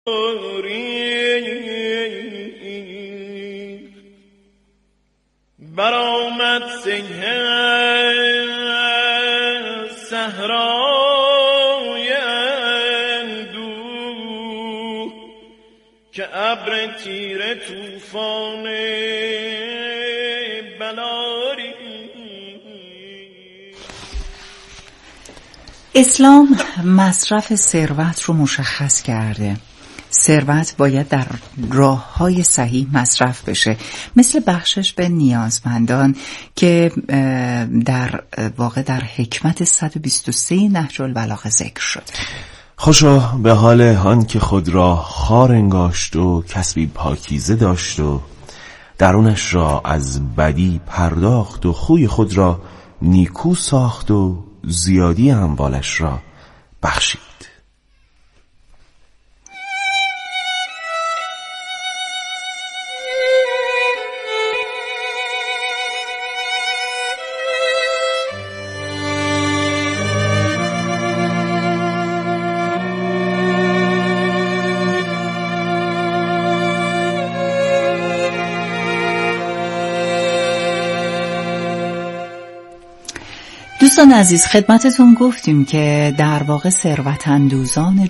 برآمد سیه صحرای اندوه که ابر تیره طوفان بلاری. اسلام مصرف ثروت رو مشخص کرده. ثروت باید در راه‌های صحیح مصرف بشه، مثل بخشش به نیازمندان که در واقع در حکمت 123 نهج البلاغه ذکر شده. خوشا به حال آن که خود را خوار انگاشت و کسبی پاکیزه داشت و درونش را از بدی پرداخت و خوی خود را نیکو ساخت و زیادی اموالش را بخشید. دوستان عزیز، خدمتتون گفتیم که در واقع ثروت‌اندوزان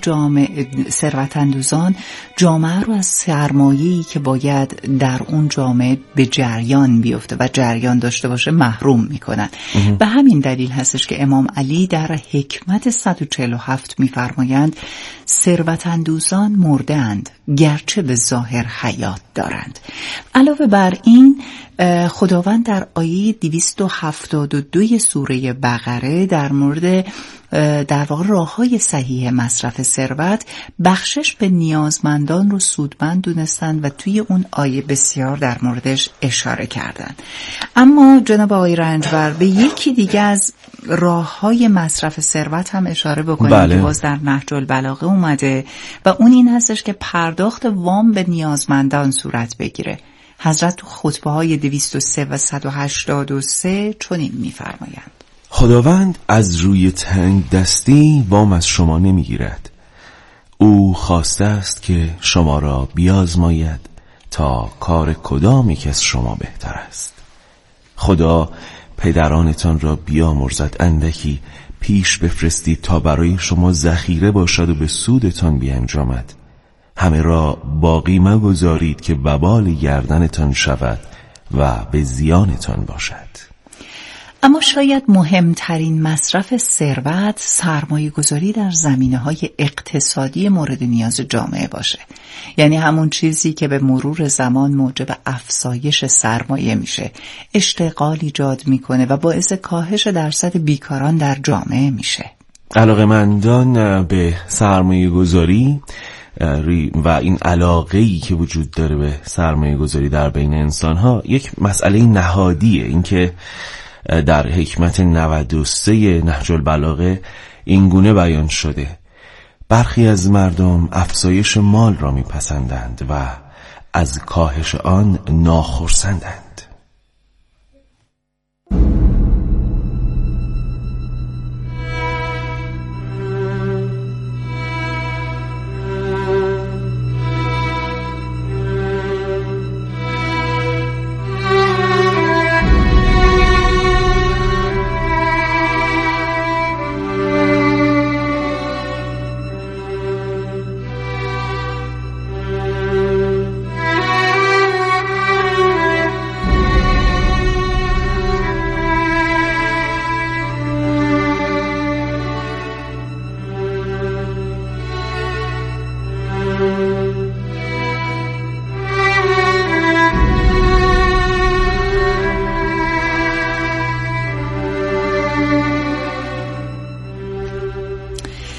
جامعه رو از سرمایه‌ای که باید در اون جامعه به جریان بیفته و جریان داشته باشه محروم میکنن. به همین دلیل هستش که امام علی در حکمت 147 میفرمایند ثروت‌اندوزان مرده‌اند گرچه به ظاهر حیات دارند. علاوه بر این خداوند در آیه 272 سوره بقره در مورد در واقع راه‌های صحیح مصرف ثروت بخشش به نیازمندان رو سودمند دونستند و توی اون آیه بسیار در موردش اشاره کردند. اما جناب آقای رنجبر به یکی دیگه از راه‌های مصرف ثروت هم اشاره بکنیم که باز در نهج البلاغه اومده و اون این هستش که پرداخت وام به نیازمندان صورت بگیره. حضرت تو خطبه‌های 203 و 183 چنین می‌فرمایند: خداوند از روی تنگ دستی وام از شما نمیگیرد. او خواسته است که شما را بیازماید تا کار کدام یک از شما بهتر است. خدا پدرانتان را بیامرزد اندکی پیش بفرستید تا برای شما ذخیره باشد و به سودتان بیانجامد. همه را باقی مگذارید که وبال گردنتان شود و به زیانتان باشد. اما شاید مهمترین مصرف ثروت سرمایه‌گذاری در زمینه‌های اقتصادی مورد نیاز جامعه باشه. یعنی همون چیزی که به مرور زمان موجب افزایش سرمایه میشه، اشتغال ایجاد میکنه و باعث کاهش درصد بیکاران در جامعه میشه. علاقه‌مندان به سرمایه‌گذاری و این علاقه‌ای که وجود داره به سرمایه‌گذاری در بین انسان‌ها یک مسئله نهادیه. این که در حکمت 93 نهج البلاغه اینگونه بیان شده: برخی از مردم افزایش مال را میپسندند و از کاهش آن ناخرسندند.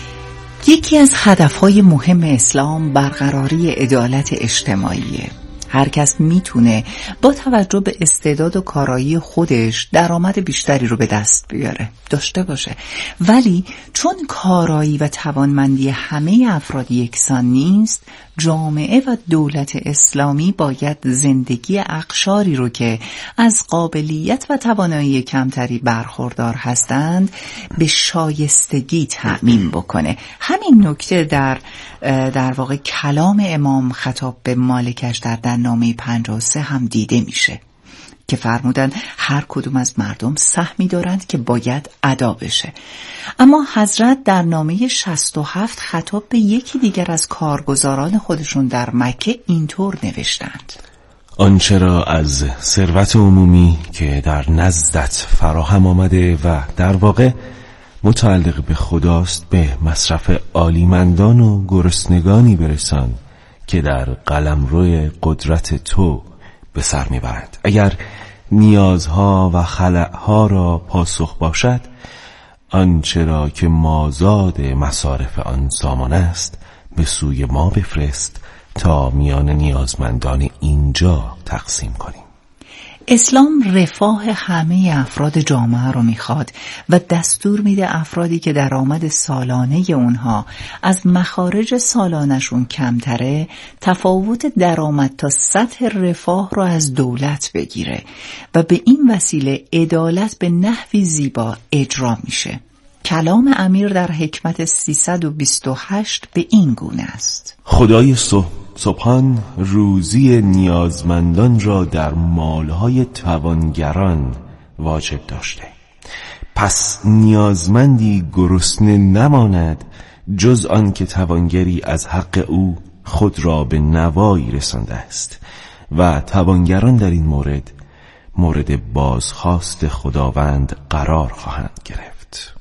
یکی از هدفهای مهم اسلام برقراری عدالت اجتماعیه. هر کس میتونه با توجه به استعداد و کارایی خودش درآمد بیشتری رو به دست بیاره، داشته باشه. ولی چون کارایی و توانمندی همه افراد یکسان نیست، جامعه و دولت اسلامی باید زندگی اقشاری رو که از قابلیت و توانایی کمتری برخوردار هستند به شایستگی تأمین بکنه. همین نکته در واقع کلام امام خطاب به مالکش در نامه 53 هم دیده میشه که فرمودن هر کدوم از مردم سهمی دارند که باید ادا بشه. اما حضرت در نامه 67 خطاب به یکی دیگر از کارگزاران خودشون در مکه اینطور نوشتند: آنچه را از ثروت عمومی که در نزدت فراهم آمده و در واقع متعلق به خداست به مصرف عالیمندان و گرسنگانی برسان که در قلمرو قدرت تو به سر میبرند. اگر نیازها و خلأها را پاسخ باشد، آنچه را که مازاد مصارف آن سامان است به سوی ما بفرست تا میان نیازمندان اینجا تقسیم کنیم. اسلام رفاه همه افراد جامعه رو میخواد و دستور میده افرادی که درآمد سالانه اونها از مخارج سالانشون کمتره تفاوت درآمد تا سطح رفاه رو از دولت بگیره و به این وسیله عدالت به نحوی زیبا اجرا میشه. کلام امیر در حکمت 328 به این گونه است: خدای سبحان روزی نیازمندان را در مالهای توانگران واجب داشته، پس نیازمندی گرسنه نماند جز آن که توانگری از حق او خود را به نوایی رسانده است و توانگران در این مورد بازخواست خداوند قرار خواهند گرفت.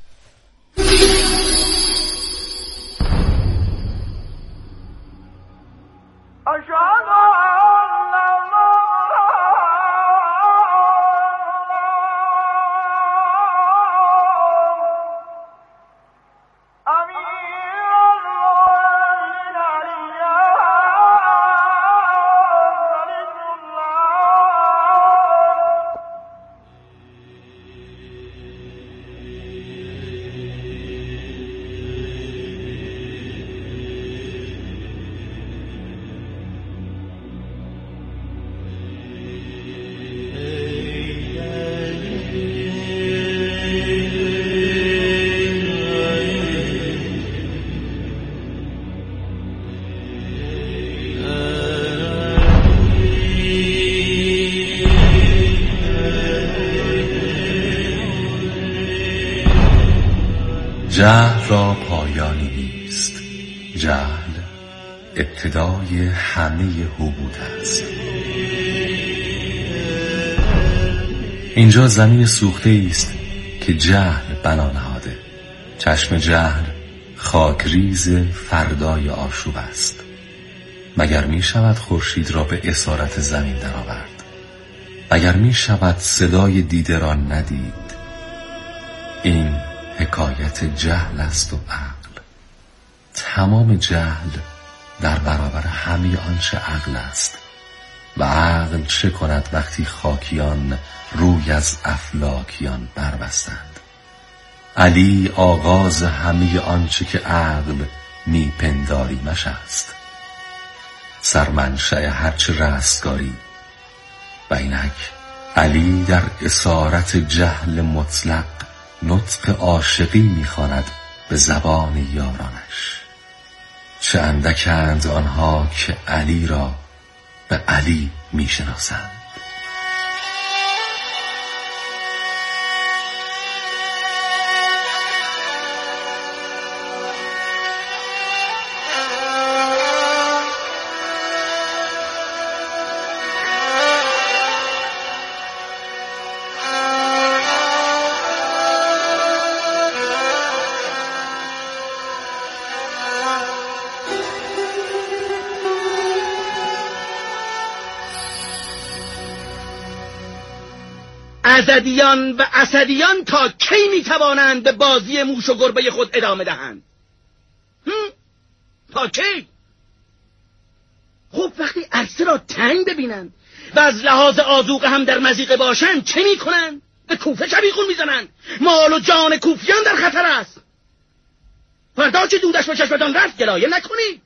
جهل را پایانی نیست، جهل ابتدای همه حبوط است. اینجا زمین سوخته است که جهل بنا نهاده. چشم جهل خاکریز فردای آشوب است. مگر می شود خورشید را به اسارت زمین درآورد؟ مگر می شود صدای دیده را ندید؟ این حکایت جهل است و عقل. تمام جهل در برابر همه آنچه عقل است. و عقل چه کند وقتی خاکیان روی از افلاکیان بربستند؟ علی آغاز همه آنچه که عقل میپنداریمش است، سرمنشأ هرچه رستگاری. و اینک علی در اسارت جهل مطلق نطق عاشقی میخواند به زبان یارانش. چه اندکند آنها که علی را به علی میشناسند. ازدیان و اسدیان تا کی میتوانند به بازی موش و گربه خود ادامه دهند؟ تا کی؟ خب وقتی عرصه را را تنگ ببینند و از لحاظ آذوقه هم در مضیقه باشند چه میکنند؟ به کوفه شبیخون میزنند. مال و جان کوفیان در خطر است. فردا که دودش به چشمتان رفت گلایه نکنید.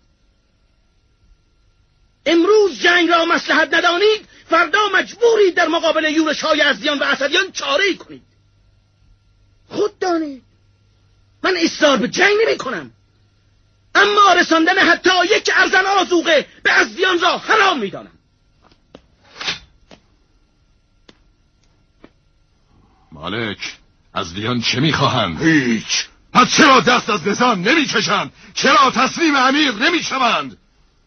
امروز جنگ را مصلحت ندانید، فردا مجبورید در مقابل یورش‌های یزدیان و اسدیان چاره‌ای کنید. خود دانید من اصرار به جنگ نمی کنم، اما رساندن حتی یک ارزن آذوقه به ازدیان را حرام می دانم. مالک، ازدیان چه می خواهند؟ هیچ. پس چرا دست از نظام نمی کشند؟ چرا تسلیم امیر نمی شوند؟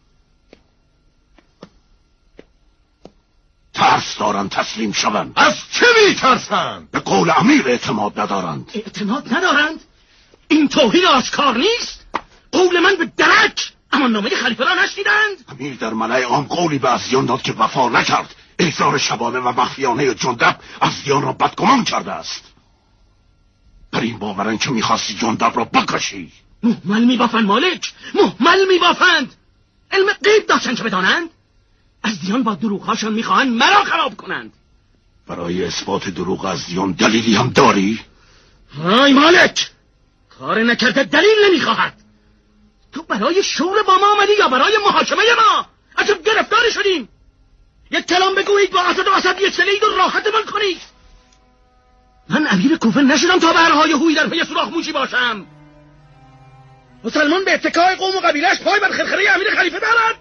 ترس دارند تسلیم شوند. از چه می ترسند؟ به قول امیر اعتماد ندارند. اعتماد ندارند؟ این توهین آشکار نیست؟ قول من به درک، اما نامه خلیفه را نشنیدند؟ امیر در ملأ عام قولی به ازدیان داد که وفا نکرد. احضار شبانه و مخفیانه جندب ازدیان را بدگمان کرده است. بر این باورند که میخواستی جندب را بکشی. مهمل میبافند مالک، مهمل میبافند. علم غیب داشتن که بدانند؟ ازدیان با دروغهاشان میخواهند مرا خراب کنند. برای اثبات دروغ ازدیان دلیلی هم داری؟ وای مالک، کار نکرده دلیل نمیخواهد. تو برای شور با ما آمدی یا برای محاکمه ما؟ عجب گرفتار شدیم. یک کلام بگویید با اسد و اسد یک سلید و راحتمان کنید. من امیر کوفه نشدم تا برهای هوی در پی سوراخ موشی باشم. مسلمان به اتکای قوم و قبیلش پای بر خرخره امیر خلیفه دارد.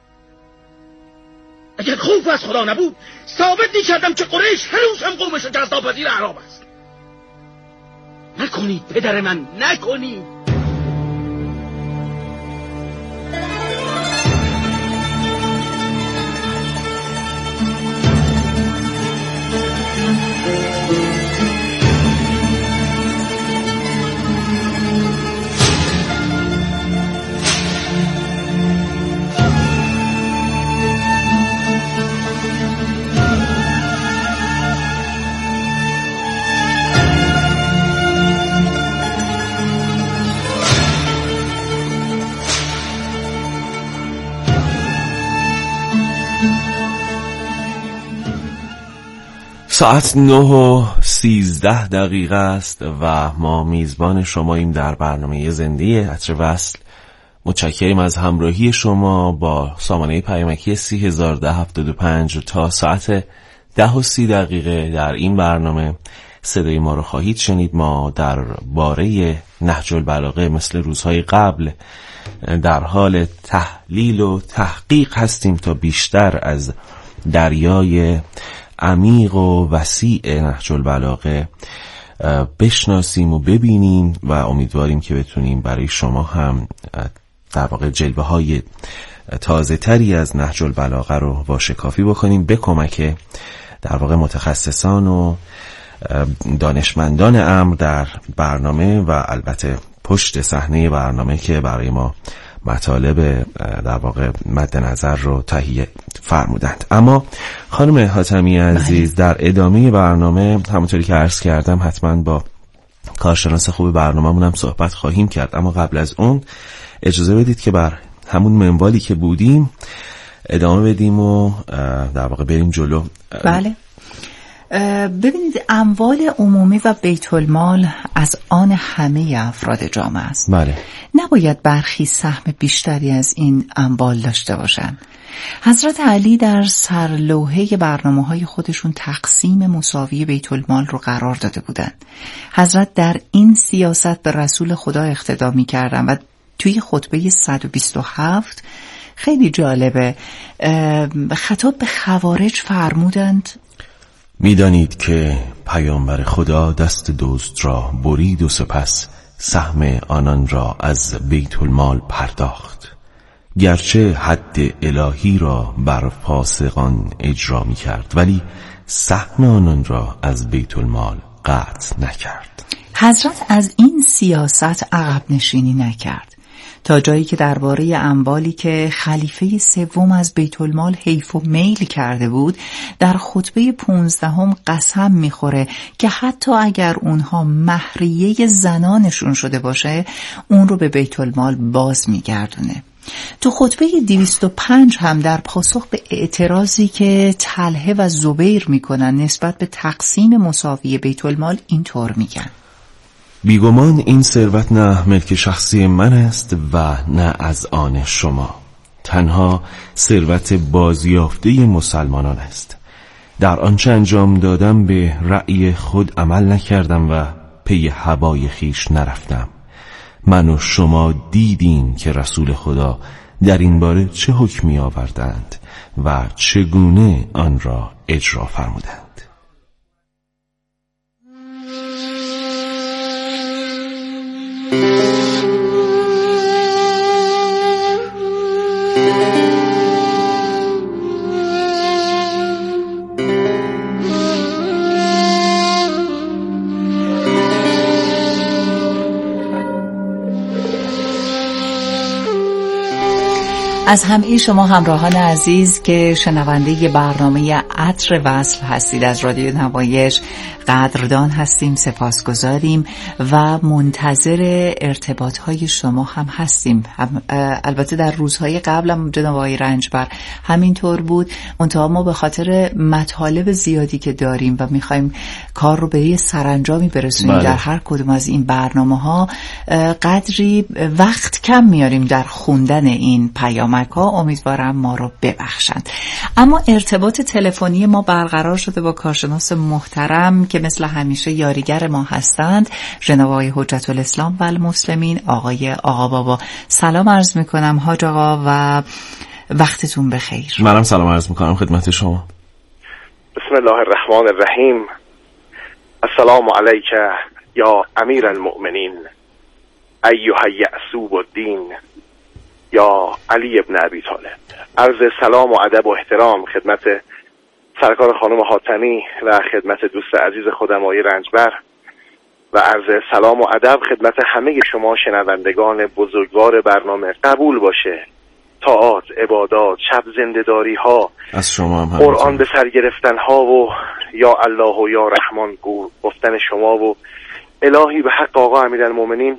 اگر خوف از خدا نبود ثابت می‌کردم که قریش هنوز هم قومش جزاپذیر اعراب است. نکنید پدر من، نکنید. ساعت 9:13 است و ما میزبان شماییم در برنامه زنده عطر وصل. متشکریم از همراهی شما با سامانه پیامکی 301075 تا ساعت 10:30 در این برنامه صدای ما رو خواهید شنید. ما در باره نهج البلاغه مثل روزهای قبل در حال تحلیل و تحقیق هستیم تا بیشتر از دریای عمیق و وسیع نهج البلاغه بشناسیم و ببینیم و امیدواریم که بتونیم برای شما هم در واقع جلوه های تازه تری از نهج البلاغه رو واشکافی بکنیم به کمک در واقع متخصصان و دانشمندان امر در برنامه و البته پشت صحنه برنامه که برای ما مطالب در واقع مد نظر رو تهیه فرمودند. اما خانم حاتمی عزیز، در ادامه برنامه همونطوری که عرض کردم حتما با کارشناس خوب برنامه‌مون هم صحبت خواهیم کرد، اما قبل از اون اجازه بدید که بر همون منوالی که بودیم ادامه بدیم و در واقع بریم جلو. بله، ببینید اموال عمومی و بیت المال از آن همه افراد جامعه است. بله. نباید برخی سهم بیشتری از این اموال داشته باشند. حضرت علی در سرلوحه برنامه‌های خودشون تقسیم مساوی بیت المال رو قرار داده بودند. حضرت در این سیاست به رسول خدا اقتدا می‌کردند و توی خطبه 127 خیلی جالبه، خطاب به خوارج فرمودند: میدانید که پیامبر خدا دست دزد را برید و سپس سهم آنان را از بیت المال پرداخت، گرچه حد الهی را بر فاسقان اجرا می کرد ولی سهم آنان را از بیت المال قطع نکرد. حضرت از این سیاست عقب نشینی نکرد تا جایی که درباره اموالی که خلیفه سوم از بیت المال حیف و میل کرده بود در خطبه 15 قسم میخوره که حتی اگر اونها مهریه زنانشون شده باشه اون رو به بیت المال باز میگردونه. تو خطبه 205 هم در پاسخ به اعتراضی که طلحه و زبیر میکنن نسبت به تقسیم مساوی بیت المال اینطور میگن: بیگمان این ثروت نه ملک شخصی من است و نه از آن شما، تنها ثروت بازیافته مسلمانان است. در آنچه انجام دادم به رأی خود عمل نکردم و پی هوای خیش نرفتم. من و شما دیدیم که رسول خدا در این باره چه حکمی آوردند و چگونه آن را اجرا فرمودند. از همه شما همراهان عزیز که شنونده برنامه عطر وصل هستید از رادیو نمایش قدردان هستیم، سپاسگزاریم و منتظر ارتباطهای شما هم هستیم. البته در روزهای قبلم جناب آقای رنجبر همینطور بود، منتها ما به خاطر مطالب زیادی که داریم و میخوایم کار رو به یه سرانجامی برسونیم در هر کدوم از این برنامه‌ها قدری وقت کم میاریم در خوندن این پیامک ها. امیدوارم ما رو ببخشند. اما ارتباط تلفنی ما برقرار شده با کارشناس محترم که مثل همیشه یاریگر ما هستند، جناب آقای حجت الاسلام و المسلمین آقای آقابابا. سلام عرض میکنم حاج آقا و وقتتون بخیر. منم سلام عرض میکنم خدمت شما. بسم الله الرحمن الرحیم. السلام علیک یا امیر المؤمنین ایها یعصوب الدین یا علی ابن ابی طالب. عرض سلام و ادب و احترام خدمت سرکار خانم حاتمی و خدمت دوست عزیز خودم آقای رنجبر و عرض سلام و ادب خدمت همه شما شنوندگان بزرگوار برنامه. قبول باشه طاعات، عبادات، شب زنده‌داری ها، از شما هم قرآن به سر گرفتن ها و یا الله و یا رحمان گفتن شما و الهی به حق آقا امیرالمومنین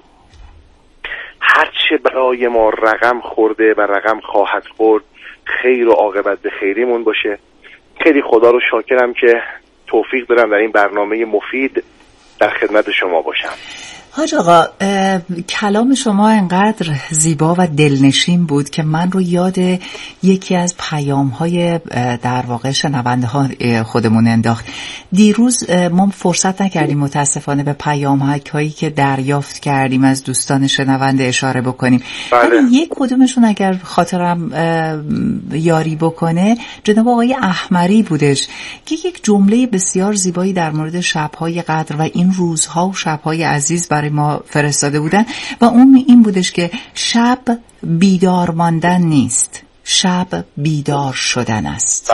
هرچه برای ما رقم خورده و رقم خواهد خورد خیر و عاقبت به خیریمون باشه. خیلی خدا رو شاکرم که توفیق دارم در این برنامه مفید در خدمت شما باشم. حاج آقا کلام شما انقدر زیبا و دلنشین بود که من رو یاد یکی از پیام‌های در واقع شنونده ها خودمون انداخت. دیروز ما فرصت نکردیم متاسفانه به پیام‌هایی که دریافت کردیم از دوستان شنونده اشاره بکنیم. بله. یک کدومشون اگر خاطرم یاری بکنه جناب آقای احمری بودش که یک جمله بسیار زیبایی در مورد شب‌های قدر و این روزها و شب‌های عزیز برای ما فرستاده بودن و اون این بودش که شب بیدار ماندن نیست، شب بیدار شدن است.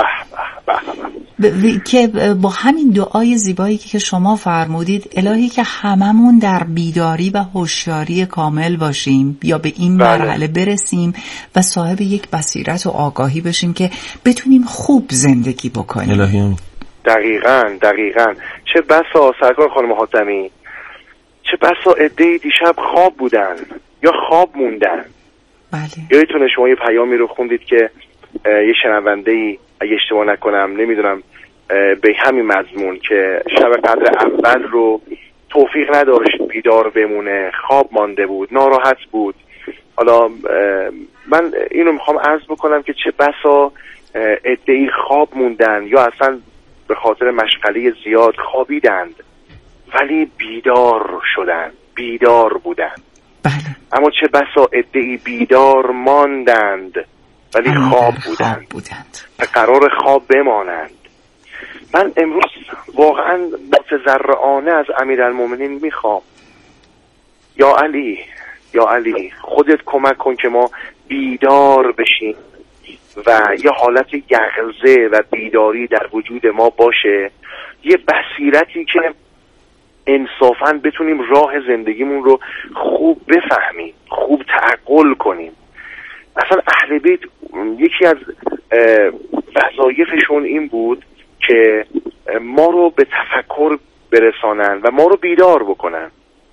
که با همین دعای زیبایی که شما فرمودید الهی که هممون در بیداری و هوشیاری کامل باشیم یا به این مرحله برسیم و صاحب یک بصیرت و آگاهی بشیم که بتونیم خوب زندگی بکنیم. الهی دقیقاً چه بسا سرکار خانم حاتمی، چه بسا عده‌ای دیشب خواب بودن یا خواب موندن. بله. یادتونه شما یه پیامی رو خوندید که یه شنونده‌ای اگه اشتباه نکنم نمیدونم به همین مضمون که شب قدر اول رو توفیق نداشت بیدار بمونه، خواب مانده بود، ناراحت بود. حالا من اینو میخوام عرض بکنم که چه بسا عده‌ای خواب موندن یا اصلا به خاطر مشغله زیاد خوابیدند ولی بیدار شدن، بیدار بودند. بله. اما چه بسا عده‌ای بیدار ماندند ولی خواب بودند و قرار خواب بمانند. من امروز واقعا متضرعانه از امیرالمومنین میخوام یا علی خودت کمک کن که ما بیدار بشیم و یه حالت یقظه و بیداری در وجود ما باشه، یه بصیرتی که انصافاً بتونیم راه زندگیمون رو خوب بفهمیم، خوب تعقل کنیم. اصلا اهل بیت یکی از وظایفشون این بود که ما رو به تفکر برسانن و ما رو بیدار بکنن.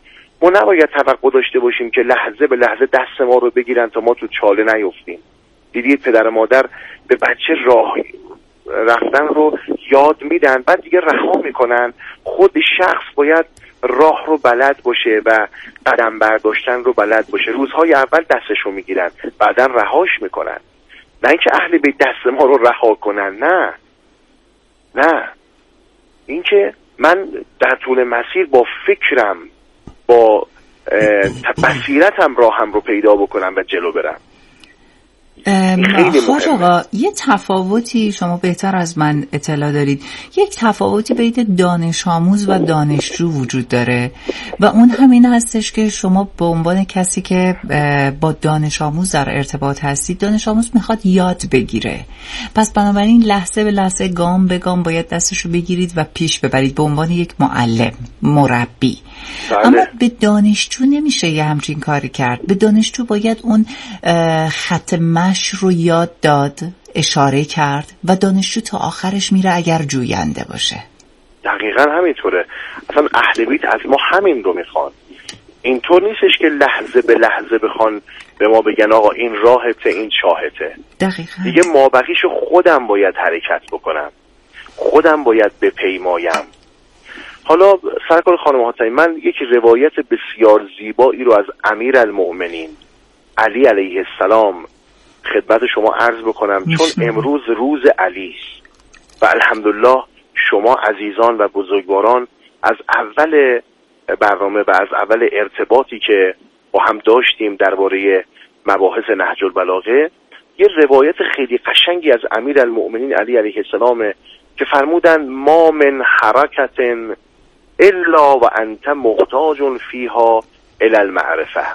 ما نباید توقع داشته باشیم که لحظه به لحظه دست ما رو بگیرن تا ما تو چاله نیفتیم. دیدید پدر مادر به بچه راه رفتن رو یاد میدن، بعد دیگه رها میکنن. خود شخص باید راه رو بلد باشه و قدم برداشتن رو بلد باشه. روزهای اول دستش رو میگیرن، بعدا رهاش میکنن. نه اینکه اهل بیت دست ما رو رها کنن، نه اینکه من در طول مسیر با فکرم، با بصیرتم راهم رو پیدا بکنم و جلو برم. خواجه آقا، یه تفاوتی شما بهتر از من اطلاع دارید، یک تفاوتی بین دانش آموز و دانشجو وجود داره و اون همین هستش که شما به عنوان کسی که با دانش آموز در ارتباط هستید، دانش آموز میخواد یاد بگیره، پس بنابراین لحظه به لحظه، گام به گام باید دستشو بگیرید و پیش ببرید به عنوان یک معلم، مربی. اما به دانشجو نمیشه یه همچین کاری کرد. به دانشجو باید اون خط مشی رو یاد داد، اشاره کرد و دانشجو تا آخرش میره اگر جوینده باشه. دقیقا همینطوره. اصلا اهل بیت از ما همین رو میخوان. اینطور نیستش که لحظه به لحظه بخوان به ما بگن آقا این راهته، این چاهته. دقیقا. دیگه مابقیشو خودم باید حرکت بکنم، خودم باید بپیمایم. حالا سرکار خانم حاتمی، من یک روایت بسیار زیبایی رو از امیرالمؤمنین علی علیه السلام خدمت شما عرض بکنم، چون امروز روز علی است و الحمدلله شما عزیزان و بزرگواران از اول برنامه و از اول ارتباطی که با هم داشتیم درباره مباحث نهج البلاغه، یه روایت خیلی قشنگی از امیرالمؤمنین علی علیه السلام که فرمودن ما من حرکت الا و انت محتاج فیها الی المعرفه.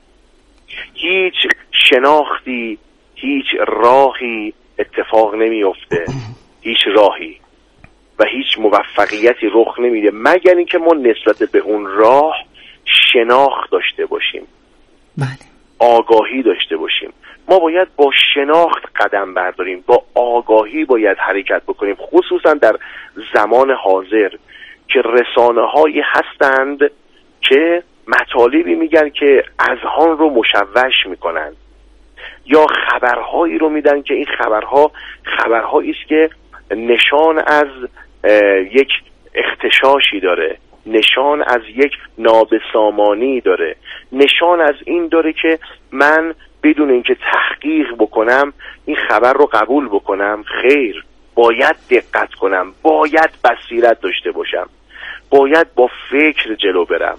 هیچ شناختی، هیچ راهی اتفاق نمیفته، هیچ راهی و هیچ موفقیتی رخ نمیده مگر اینکه ما نسبت به اون راه شناخت داشته باشیم. بله. آگاهی داشته باشیم. ما باید با شناخت قدم برداریم، با آگاهی باید حرکت بکنیم، خصوصا در زمان حاضر که رسانه‌هایی هستند که مطالبی میگن که اذهان رو مشوش میکنن، یا خبرهایی رو میدن که این خبرهایی است که نشان از یک اختشاشی داره، نشان از یک نابسامانی داره، نشان از این داره که من بدون اینکه تحقیق بکنم این خبر رو قبول بکنم. خیر، باید دقت کنم، باید بصیرت داشته باشم، باید با فکر جلو برم،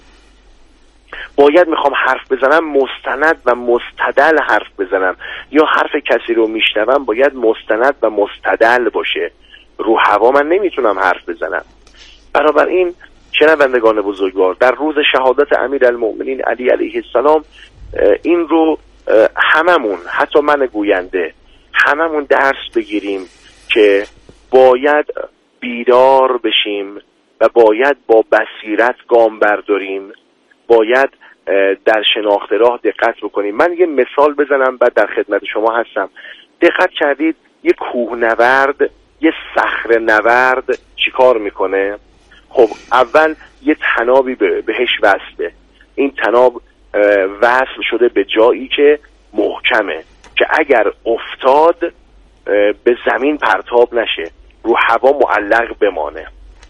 باید میخوام حرف بزنم مستند و مستدل حرف بزنم، یا حرف کسی رو میشنوم باید مستند و مستدل باشه. رو هوا من نمیتونم حرف بزنم. بنابراین شنوندگان بزرگوار، در روز شهادت امیرالمؤمنین علی علیه السلام این رو هممون، حتی من گوینده، هممون درس بگیریم که باید بیدار بشیم و باید با بصیرت گام برداریم، باید در شناخت راه دقت بکنیم. من یه مثال بزنم بعد در خدمت شما هستم. دقت کردید یه کوهنورد، یه صخره نورد چیکار میکنه؟ خب اول یه تنابی بهش وصله. این تناب وصل شده به جایی که محکمه که اگر افتاد به زمین پرتاب نشه، رو هوا معلق بمانه.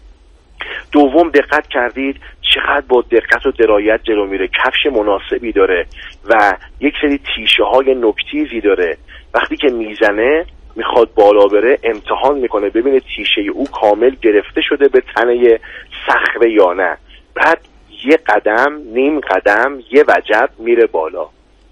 دوم دقت کردید چقدر با دقت و درایت جلو میره، کفش مناسبی داره و یک سری تیشه های نوک‌تیزی داره. وقتی که میزنه میخواد بالا بره امتحان میکنه ببینه تیشه او کامل گرفته شده به تنه صخره یا نه. بعد یه قدم، نیم قدم، یه وجب میره بالا،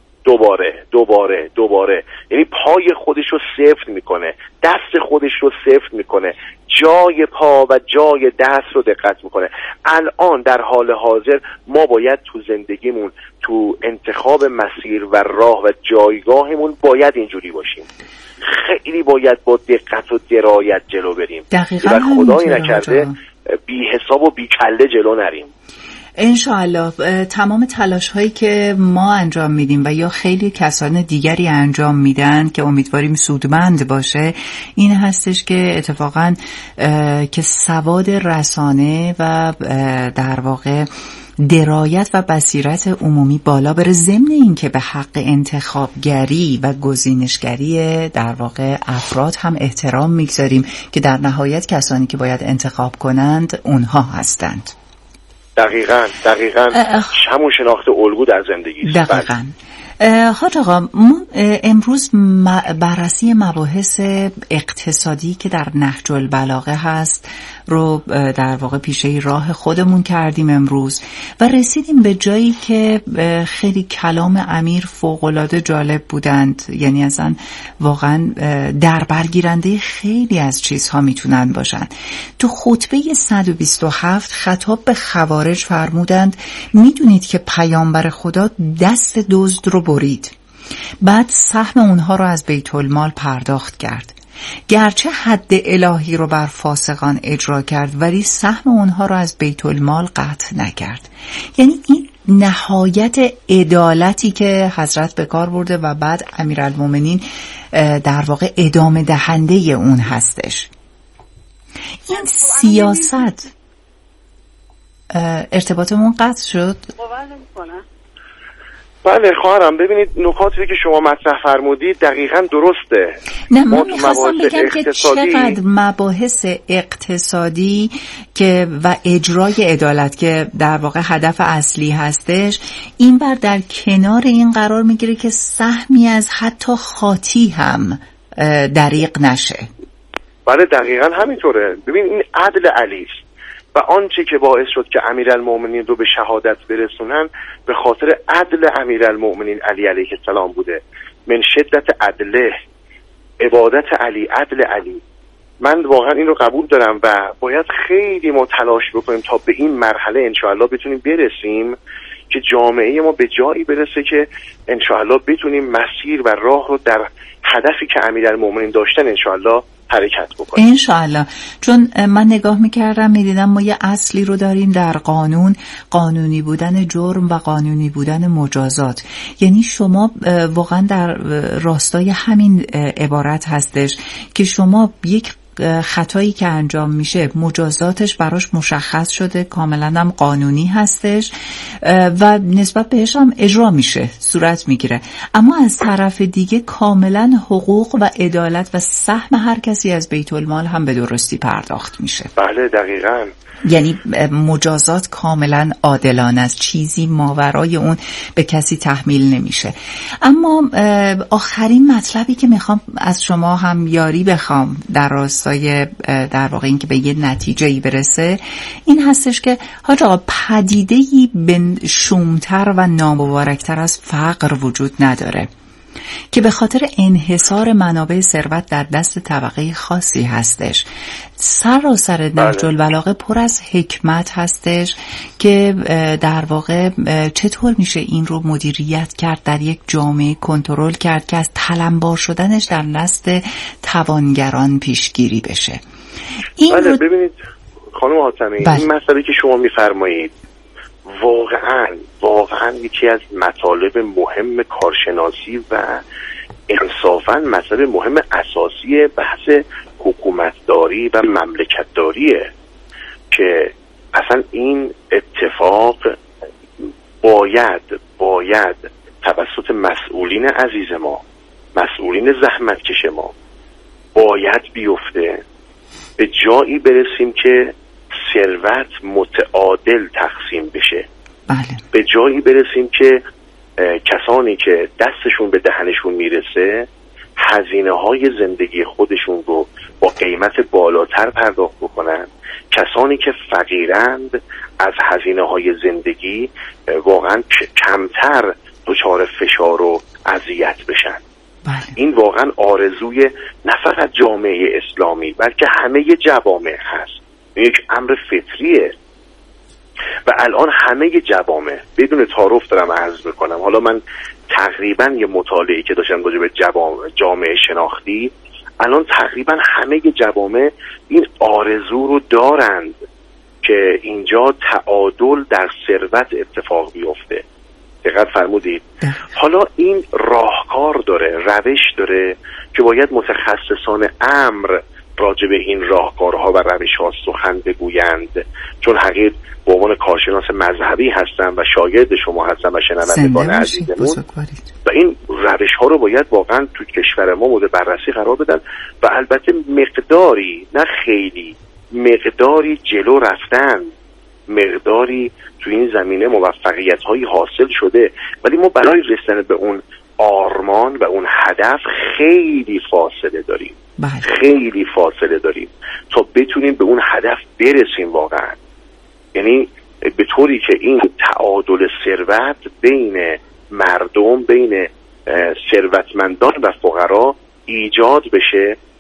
دوباره، یعنی پای خودش رو سفت میکنه، دست خودش رو سفت میکنه، جای پا و جای دست رو دقت میکنه. الان در حال حاضر ما باید تو زندگیمون، تو انتخاب مسیر و راه و جایگاهمون باید اینجوری باشیم. خیلی باید با دقت و درایت جلو بریم و خدایی نکرده بی حساب و بی کله جلو نریم. انشاءالله تمام تلاش هایی که ما انجام میدیم و یا خیلی کسان دیگری انجام میدن که امیدواریم سودمند باشه، این هستش که اتفاقا که سواد رسانه و در واقع درایت و بصیرت عمومی بالا بره، ضمن این که به حق انتخابگری و گزینشگری در واقع افراد هم احترام میگذاریم که در نهایت کسانی که باید انتخاب کنند اونها هستند. دقیقاً همون شناخت الگو در زندگی. دقیقاً. حاج آقا، ما امروز بررسی مباحث اقتصادی که در نهج البلاغه هست رو در واقع پیشه راه خودمون کردیم امروز و رسیدیم به جایی که خیلی کلام امیر فوق‌العاده جالب بودند، یعنی اصلا واقعا در برگیرنده خیلی از چیزها میتونن باشن. تو خطبه 127 خطاب به خوارج فرمودند میدونید که پیامبر خدا دست دزد رو برید، بعد سهم اونها رو از بیت المال پرداخت کرد، گرچه حد الهی رو بر فاسقان اجرا کرد ولی سهم اونها رو از بیت المال قطع نکرد. یعنی این نهایت عدالتی که حضرت به کار برده و بعد امیرالمومنین در واقع ادامه دهنده اون هستش. این سیاست ارتباطمون قطع شد. بله خواهرم، ببینید نکاتی که شما مطرح فرمودید دقیقاً درسته. نه من میخواستم بگم که چقدر مباحث اقتصادی که و اجرای عدالت که در واقع هدف اصلی هستش، این بر در کنار این قرار میگیره که سهمی از حتی خاطی هم دریغ نشه. بله دقیقاً همینطوره. ببین این عدل علی است و آنچه که باعث شد که امیرالمومنین رو به شهادت برسونن به خاطر عدل امیرالمومنین علی علیه السلام بوده. من شدت عدله، عبادت علی، عدل علی. من واقعا این رو قبول دارم و باید خیلی ما تلاش بکنیم تا به این مرحله انشاءالله بتونیم برسیم که جامعه ما به جایی برسه که انشاءالله بتونیم مسیر و راه رو در هدفی که امیرالمومنین داشتن انشاءالله حرکت بکنیم انشاءالله. چون من نگاه میکردم میدیدم ما یه اصلی رو داریم در قانون، قانونی بودن جرم و قانونی بودن مجازات. یعنی شما واقعا در راستای همین عبارت هستش که شما یک خطایی که انجام میشه مجازاتش براش مشخص شده، کاملا هم قانونی هستش و نسبت بهش هم اجرا میشه، صورت میگیره. اما از طرف دیگه کاملا حقوق و عدالت و سهم هر کسی از بیت المال هم به درستی پرداخت میشه. بله دقیقاً. یعنی مجازات کاملا عادلانه است، چیزی ماورای اون به کسی تحمیل نمیشه. اما آخرین مطلبی که میخوام از شما هم یاری بخوام در راستای در واقع این که به یه نتیجه‌ای برسه این هستش که حاج آقا پدیده‌ای شومتر و نامبارکتر از فقر وجود نداره که به خاطر انحصار منابع ثروت در دست طبقه خاصی هستش. سراسر نهج البلاغه پر از حکمت هستش که در واقع چطور میشه این رو مدیریت کرد، در یک جامعه کنترل کرد که از تلمبار شدنش در دست توانگران پیشگیری بشه. این بله ببینید خانم حاتمی، این مسئله که شما میفرمایید واقعا یکی از مطالب مهم کارشناسی و انصافاً مسئله مهم اساسی بحث حکومتداری و مملکتداریه که اصلا این اتفاق باید توسط مسئولین عزیز ما، مسئولین زحمتکش ما باید بیفته، به جایی برسیم که ثروت متعادل تقسیم بشه. بله. به جایی برسیم که کسانی که دستشون به دهنشون میرسه هزینه‌های زندگی خودشون رو با قیمت بالاتر پرداخت بکنن، کسانی که فقیرند از هزینه‌های زندگی واقعا کمتر دچار فشار و اذیت بشن. بله. این واقعا آرزوی نه فقط جامعه اسلامی بلکه همه جوامع هست، یک امر فطریه و الان همه جوامع بدون تعارف دارم عرض میکنم. حالا من تقریبا یه مطالعه‌ای که داشتم راجع به جامعه شناختی، الان تقریبا همه جوامع این آرزو رو دارند که اینجا تعادل در ثروت اتفاق بیفته. دقت فرمودید؟ حالا این راهکار داره، روش داره که باید متخصصان امر راجع به این راهکارها و روش‌ها سخن بگویند، چون حقیقت به عنوان کارشناس مذهبی هستم و شاگرد شما هستم و شنوندگان عزیزمون و این روش‌ها رو باید واقعا تو کشور ما مورد بررسی قرار بدن و البته مقداری، نه خیلی، مقداری جلو رفتن، مقداری تو این زمینه موفقیت‌هایی حاصل شده، ولی ما برای رسیدن به اون آرمان و اون هدف خیلی فاصله داریم. خیلی فاصله داریم تا بتونیم به اون هدف برسیم واقعا. یعنی به طوری که این تعادل ثروت بین مردم، بین ثروتمندان و فقرا ایجاد بشه